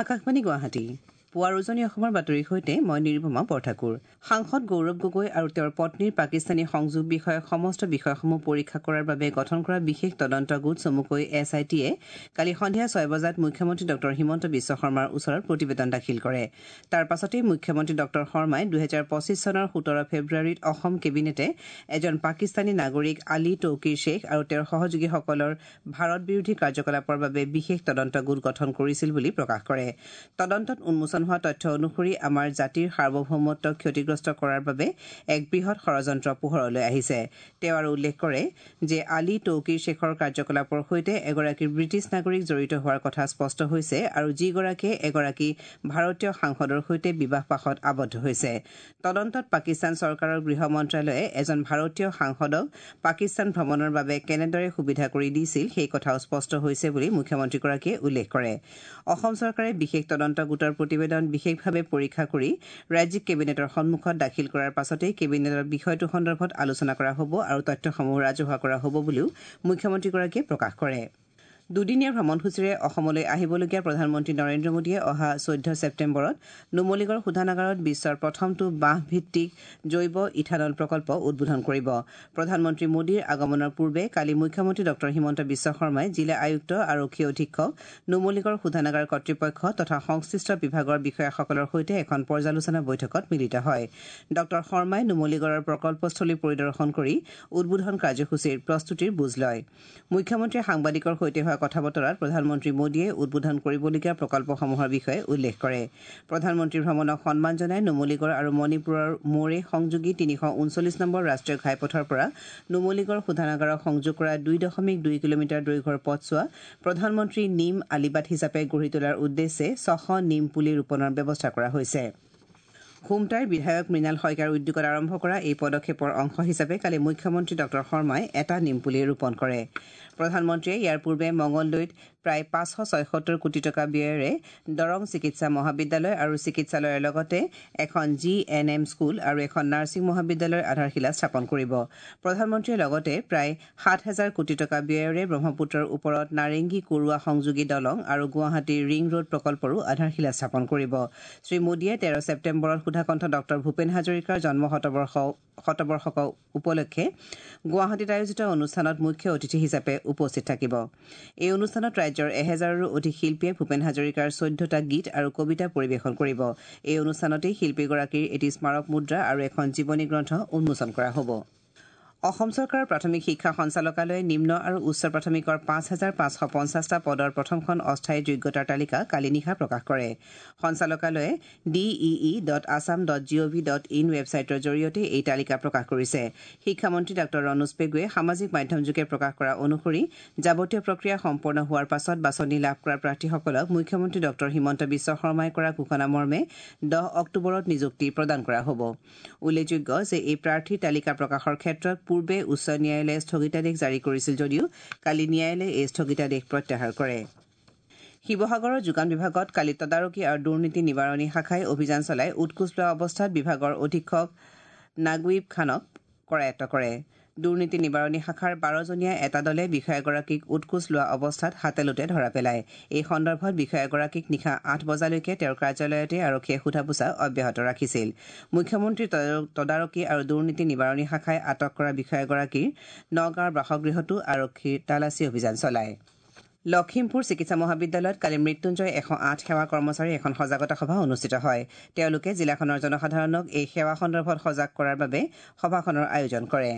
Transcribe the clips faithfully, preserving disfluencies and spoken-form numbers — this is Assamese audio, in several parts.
আকাশবাণী গুৱাহাটী পুৱাৰ উজনি অসমৰ বাতৰিৰ সৈতে মই নিৰুপমা বৰঠাকুৰ। সাংসদ গৌৰৱ গগৈ আৰু তেওঁৰ পত্নীৰ পাকিস্তানী সংযোগ বিষয়ক সমস্ত বিষয়সমূহ পৰীক্ষা কৰাৰ বাবে গঠন কৰা বিশেষ তদন্ত গোট চমুকৈ এছ আই টিয়ে কালি সন্ধিয়া ছয় বজাত মুখ্যমন্ত্ৰী ডঃ হিমন্ত বিশ্ব শৰ্মাৰ ওচৰত প্ৰতিবেদন দাখিল কৰে। তাৰ পাছতেই মুখ্যমন্ত্ৰী ডঃ শৰ্মাই দুহেজাৰ পঁচিছ চনৰ সোতৰ ফেব্ৰুৱাৰীত অসম কেবিনেটে এজন পাকিস্তানী নাগৰিক আলী তৌকিৰ শ্বেখ আৰু তেওঁৰ সহযোগীসকলৰ ভাৰত বিৰোধী কাৰ্যকলাপৰ বাবে বিশেষ তদন্ত গোট গঠন কৰিছিল বুলি প্ৰকাশ কৰে। তদন্তত উন্মোচন হোৱা তথ্য অনুসৰি আমাৰ জাতিৰ সাৰ্বভৌমত্বক ক্ষতিগ্ৰস্ত কৰাৰ বাবে এক বৃহৎ ষড়যন্ত্ৰ পোহৰলৈ আহিছে। তেওঁ আৰু উল্লেখ কৰে যে আলী তৌকিৰ শ্বেখৰ কাৰ্যকলাপৰ সৈতে এগৰাকী ব্ৰিটিছ নাগৰিক জড়িত হোৱাৰ কথা স্পষ্ট হৈছে আৰু যিগৰাকীয়ে এগৰাকী ভাৰতীয় সাংসদৰ সৈতে বিবাহ পাশত আবদ্ধ হৈছে। তদন্তত পাকিস্তান চৰকাৰৰ গৃহ মন্ত্ৰালয়ে এজন ভাৰতীয় সাংসদক পাকিস্তান ভ্ৰমণৰ বাবে কেনেদৰে সুবিধা কৰি দিছিল সেই কথাও স্পষ্ট হৈছে বুলি মুখ্যমন্ত্ৰীগৰাকীয়ে উল্লেখ কৰে। অসম চৰকাৰে বিশেষ তদন্ত গোটৰ প্ৰতিবেদন বিশেষভাৱে পৰীক্ষা কৰি ৰাজ্যিক কেবিনেটৰ সন্মুখত দাখিল কৰাৰ পাছতেই কেবিনেটত বিষয়টো সন্দৰ্ভত আলোচনা কৰা হ'ব আৰু তথ্যসমূহ ৰাজহুৱা কৰা হ'ব বুলিও মুখ্যমন্ত্ৰীগৰাকীয়ে প্ৰকাশ কৰে। দুদিনীয়া ভ্ৰমণসূচীৰে অসমলৈ আহিবলগীয়া প্ৰধানমন্ত্ৰী নৰেন্দ্ৰ মোদীয়ে অহা চৈধ্য ছেপ্টেম্বৰত নুমলীগড় শোধনাগাৰত বিশ্বৰ প্ৰথমটো বাঁহ ভিত্তিক জৈৱ ইথানল প্ৰকল্প উদ্বোধন কৰিব। প্ৰধানমন্ত্ৰী মোদীৰ আগমনৰ পূৰ্বে কালি মুখ্যমন্ত্ৰী ডঃ হিমন্ত বিশ্ব শৰ্মাই জিলা আয়ুক্ত আৰক্ষী অধীক্ষক নুমলীগড় শোধনাগাৰ কৰ্তৃপক্ষ তথা সংশ্লিষ্ট বিভাগৰ বিষয়াসকলৰ সৈতে এখন পৰ্যালোচনা বৈঠকত মিলিত হয়। ডঃ শৰ্মাই নুমলীগড়ৰ প্ৰকল্পস্থলী পৰিদৰ্শন কৰি উদ্বোধন কাৰ্যসূচীৰ প্ৰস্তুতিৰ বুজ লয়। মুখ্যমন্ত্ৰীয়ে সাংবাদিকৰ সৈতে হোৱা কথা বতৰাত প্ৰধানমন্ত্ৰী মোদীয়ে উদ্বোধন কৰিবলগীয়া প্ৰকল্পসমূহৰ বিষয়ে উল্লেখ কৰে। প্ৰধানমন্ত্ৰীৰ ভ্ৰমণক সন্মান জনাই নুমলীগড় আৰু মণিপুৰৰ মোৰে সংযোগী তিনিশ ঊনচল্লিছ নম্বৰ ৰাষ্ট্ৰীয় ঘাইপথৰ পৰা নুমলীগড় শোধনাগাৰক সংযোগ কৰা দুই দশমিক দুই কিলোমিটাৰ দৈৰ্ঘ্যৰ পথছোৱা প্ৰধানমন্ত্ৰী নিম আলিবাট হিচাপে গঢ়ি তোলাৰ উদ্দেশ্যে ছশ নিম পুলি ৰোপণৰ ব্যৱস্থা কৰা হৈছে। খুমটাইৰ বিধায়ক মৃণাল শইকীয়াৰ উদ্যোগত আৰম্ভ কৰা এই পদক্ষেপৰ অংশ হিচাপে কালি মুখ্যমন্ত্ৰী ডঃ শৰ্মাই এটা নিমপুলি ৰোপণ কৰে। প্ৰধানমন্ত্ৰীয়ে ইয়াৰ পূৰ্বে মঙলদৈত প্ৰায় পাঁচশ ছয়সত্তৰ কোটি টকা ব্যয়েৰে দৰং চিকিৎসা মহাবিদ্যালয় আৰু চিকিৎসালয়ৰ লগতে এখন জি এন এম স্কুল আৰু এখন নাৰ্ছিং মহাবিদ্যালয়ৰ আধাৰশিলা স্থাপন কৰিব। প্ৰধানমন্ত্ৰীয়ে লগতে প্ৰায় সাত হাজাৰ কোটি টকা ব্যয়েৰে ব্ৰহ্মপুত্ৰৰ ওপৰত নাৰেংগী কৰুৱা সংযোগী দলং আৰু গুৱাহাটীৰ ৰিং ৰোড প্ৰকল্পৰো আধাৰশিলা স্থাপন কৰিব। শ্ৰীমোদীয়ে তেৰ ছেপ্টেম্বৰত সুধাকণ্ঠ ডঃ ভূপেন হাজৰিকাৰ জন্ম শতবৰ্ষ শতবৰ্ষক উপলক্ষে গুৱাহাটীত আয়োজিত অনুষ্ঠানত মুখ্য অতিথি হিচাপে উপস্থিত থাকিব। এই অনুষ্ঠানত ৰাজ্যৰ এহেজাৰৰো অধিক শিল্পীয়ে ভূপেন হাজৰিকাৰ চৈধ্যটা গীত আৰু কবিতা পৰিৱেশন কৰিব। এই অনুষ্ঠানতেই শিল্পীগৰাকীৰ এটি স্মাৰক মুদ্ৰা আৰু এখন জীৱনী গ্ৰন্থ উন্মোচন কৰা হ'ব। অসম চৰকাৰৰ প্ৰাথমিক শিক্ষা সঞ্চালকালয়ে নিম্ন আৰু উচ্চ প্ৰাথমিকৰ পাঁচ হাজাৰ পাঁচশ পঞ্চাছটা পদৰ প্ৰথমখন অস্থায়ী যোগ্যতাৰ তালিকা কালি নিশা প্ৰকাশ কৰে। সঞ্চালকালয়ে D E E dot Assam dot G O' V dot in ৱেবছাইটৰ জৰিয়তে এই তালিকা প্ৰকাশ কৰিছে। শিক্ষামন্ত্ৰী ডাঃ ৰণোজ পেগুৱে সামাজিক মাধ্যমযোগে প্ৰকাশ কৰা অনুসৰি যাৱতীয় প্ৰক্ৰিয়া সম্পূৰ্ণ হোৱাৰ পাছত বাছনি লাভ কৰা প্ৰাৰ্থীসকলক মুখ্যমন্ত্ৰী ডঃ হিমন্ত বিশ্ব শৰ্মাই কৰা ঘোষণা মৰ্মে দহ অক্টোবৰত নিযুক্তি প্ৰদান কৰা হ'ব। উল্লেখযোগ্য যে এই প্ৰাৰ্থীৰ তালিকা প্ৰকাশৰ ক্ষেত্ৰত পূৰ্বে উচ্চ ন্যায়ালয়ে স্থগিতাদেশ জাৰি কৰিছিল যদিও কালি ন্যায়ালয়ে এই স্থগিতাদেশ প্ৰত্যাহাৰ কৰে। শিৱসাগৰৰ যোগান বিভাগত কালি তদাৰকী আৰু দুৰ্নীতি নিবাৰণী শাখাই অভিযান চলাই উৎকোচ লোৱা অৱস্থাত বিভাগৰ অধীক্ষক নাগুইব খানক কৰায়ত্ব কৰে। দুৰ্নীতি নিবাৰণী শাখাৰ বাৰজনীয়া এটা দলে বিষয়াগৰাকীক উৎকোচ লোৱা অৱস্থাত হাতেলোতে ধৰা পেলায়। এই সন্দৰ্ভত বিষয়াগৰাকীক নিশা আঠ বজালৈকে তেওঁৰ কাৰ্যালয়তে আৰক্ষীয়ে সোধা পোছা অব্যাহত ৰাখিছিল। মুখ্যমন্ত্ৰীৰ তদাৰকী আৰু দুৰ্নীতি নিবাৰণী শাখাই আটক কৰা বিষয়াগৰাকীৰ নগাঁৱৰ বাসগৃহতো আৰক্ষীৰ তালাচী অভিযান চলায়। লখিমপুৰ চিকিৎসা মহাবিদ্যালয়ত কালি মৃত্যুঞ্জয় এশ আঠ সেৱা কৰ্মচাৰীৰ এখন সজাগতা সভা অনুষ্ঠিত হয়। তেওঁলোকে জিলাখনৰ জনসাধাৰণক এই সেৱা সন্দৰ্ভত সজাগ কৰাৰ বাবে সভাখনৰ আয়োজন কৰে।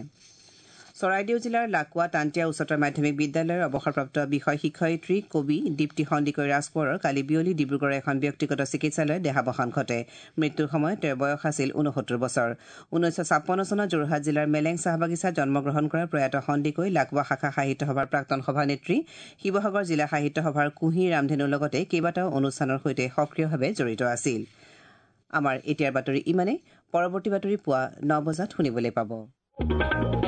চৰাইদেউ জিলাৰ লাকুৱা তান্তিয়া উচ্চতৰ মাধ্যমিক বিদ্যালয়ৰ অৱসৰপ্ৰাপ্ত বিষয় শিক্ষয়িত্ৰী কবি দীপ্তি সন্দিকৈ ৰাজকোঁৱৰৰ কালি বিয়লি ডিব্ৰুগড়ৰ এখন ব্যক্তিগত চিকিৎসালয়ত দেহাৱসান ঘটে। মৃত্যুৰ সময়ত তেওঁৰ বয়স আছিল ঊনসত্তৰ বছৰ। ঊনৈছশ ছাপন্ন চনত যোৰহাট জিলাৰ মেলেং চাহ বাগিচাত জন্মগ্ৰহণ কৰা প্ৰয়াত সন্দিকৈ লাকুৱা শাখা সাহিত্য সভাৰ প্ৰাক্তন সভানেত্ৰী, শিৱসাগৰ জিলা সাহিত্য সভাৰ কুঁহি ৰামধেনুৰ লগতে কেইবাটাও অনুষ্ঠানৰ সৈতে সক্ৰিয়ভাৱে জড়িত আছিল। আমাৰ এতিয়াৰ বাতৰি ইমানে। পৰৱৰ্তী বাতৰি পুৱা ন বজাত শুনিবলৈ পাব।